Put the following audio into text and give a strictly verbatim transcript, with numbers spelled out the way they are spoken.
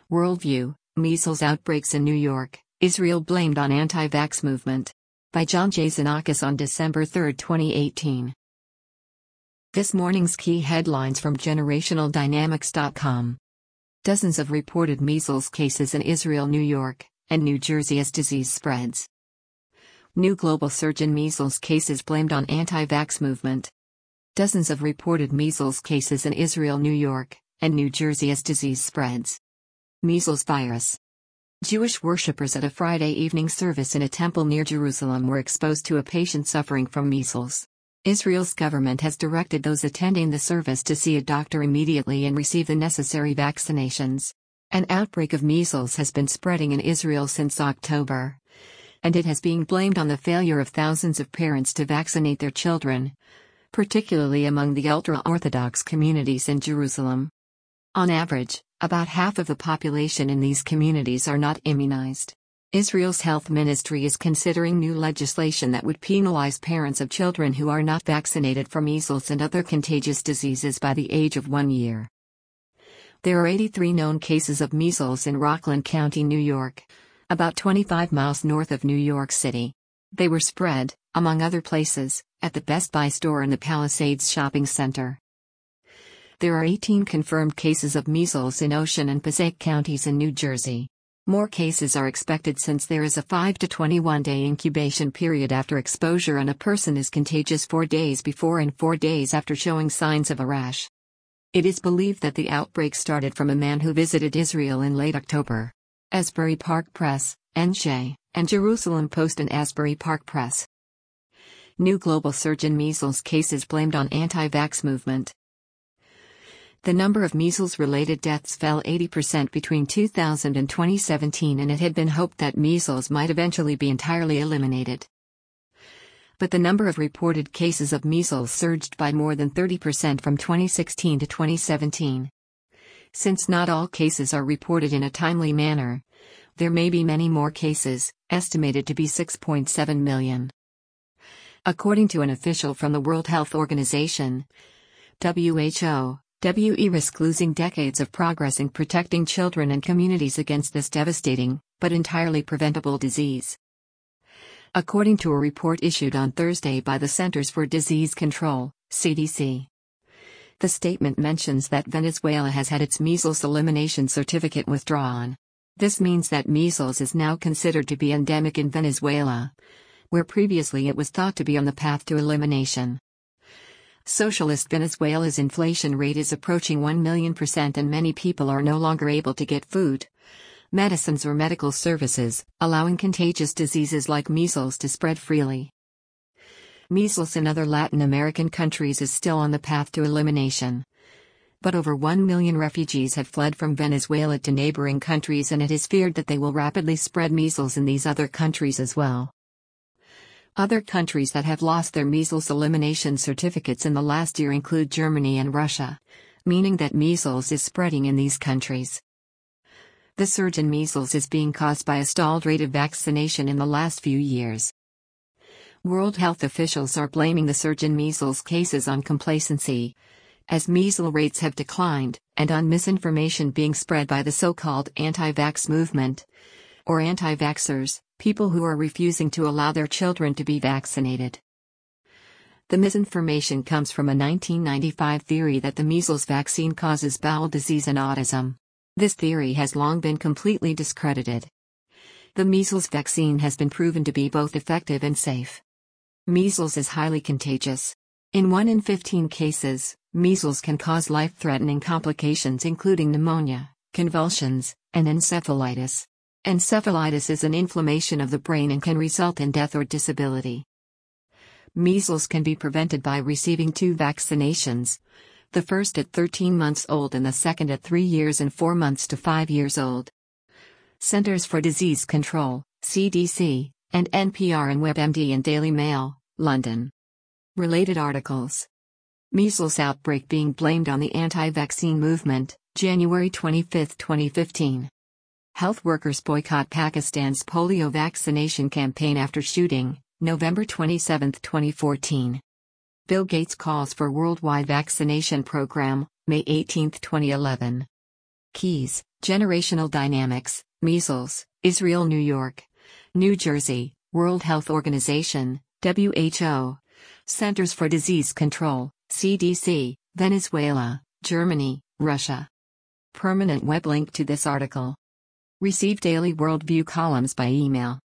Worldview, Measles Outbreaks in New York, Israel Blamed on Anti-Vax Movement. By John J. Zanakis on December third, twenty eighteen. This morning's key headlines from generational dynamics dot com. Dozens of reported measles cases in Israel, New York, and New Jersey as disease spreads. New global surge in measles cases blamed on anti-vax movement. Dozens of reported measles cases in Israel, New York, and New Jersey as disease spreads. Measles virus. Jewish worshippers at a Friday evening service in a temple near Jerusalem were exposed to a patient suffering from measles. Israel's government has directed those attending the service to see a doctor immediately and receive the necessary vaccinations. An outbreak of measles has been spreading in Israel since October, and it has been blamed on the failure of thousands of parents to vaccinate their children, particularly among the ultra-Orthodox communities in Jerusalem. On average, about half of the population in these communities are not immunized. Israel's health ministry is considering new legislation that would penalize parents of children who are not vaccinated for measles and other contagious diseases by the age of one year. There are eighty-three known cases of measles in Rockland County, New York, about twenty-five miles north of New York City. They were spread, among other places, at the Best Buy store in the Palisades shopping center. There are eighteen confirmed cases of measles in Ocean and Passaic counties in New Jersey. More cases are expected since there is a five to twenty-one day incubation period after exposure and a person is contagious four days before and four days after showing signs of a rash. It is believed that the outbreak started from a man who visited Israel in late October. Asbury Park Press, N J, and Jerusalem Post and Asbury Park Press. New global surge in measles cases blamed on anti-vax movement. The number of measles-related deaths fell eighty percent between two thousand and twenty seventeen, and it had been hoped that measles might eventually be entirely eliminated. But the number of reported cases of measles surged by more than thirty percent from twenty sixteen to twenty seventeen. Since not all cases are reported in a timely manner, there may be many more cases, estimated to be six point seven million. According to an official from the World Health Organization, W H O, W E risk losing decades of progress in protecting children and communities against this devastating, but entirely preventable disease. According to a report issued on Thursday by the Centers for Disease Control, C D C. The statement mentions that Venezuela has had its measles elimination certificate withdrawn. This means that measles is now considered to be endemic in Venezuela, where previously it was thought to be on the path to elimination. Socialist Venezuela's inflation rate is approaching one million percent, and many people are no longer able to get food, medicines or medical services, allowing contagious diseases like measles to spread freely. Measles in other Latin American countries is still on the path to elimination. But over one million refugees have fled from Venezuela to neighboring countries, and it is feared that they will rapidly spread measles in these other countries as well. Other countries that have lost their measles elimination certificates in the last year include Germany and Russia, meaning that measles is spreading in these countries. The surge in measles is being caused by a stalled rate of vaccination in the last few years. World health officials are blaming the surge in measles cases on complacency, as measles rates have declined, and on misinformation being spread by the so-called anti-vax movement, or anti-vaxxers, people who are refusing to allow their children to be vaccinated. The misinformation comes from a nineteen ninety-five theory that the measles vaccine causes bowel disease and autism. This theory has long been completely discredited. The measles vaccine has been proven to be both effective and safe. Measles is highly contagious. In one in fifteen cases, measles can cause life-threatening complications including pneumonia, convulsions, and encephalitis. Encephalitis is an inflammation of the brain and can result in death or disability. Measles can be prevented by receiving two vaccinations, the first at thirteen months old and the second at three years and four months to five years old. Centers for Disease Control, C D C, and N P R and WebMD and Daily Mail, London. Related articles. Measles outbreak being blamed on the anti-vaccine movement, January twenty-fifth, twenty fifteen. Health workers boycott Pakistan's polio vaccination campaign after shooting, November twenty-seventh, twenty fourteen. Bill Gates calls for worldwide vaccination program, May eighteenth, twenty eleven. Keys, Generational Dynamics, Measles, Israel, New York. New Jersey, World Health Organization, W H O. Centers for Disease Control, C D C, Venezuela, Germany, Russia. Permanent web link to this article. Receive daily Worldview columns by email.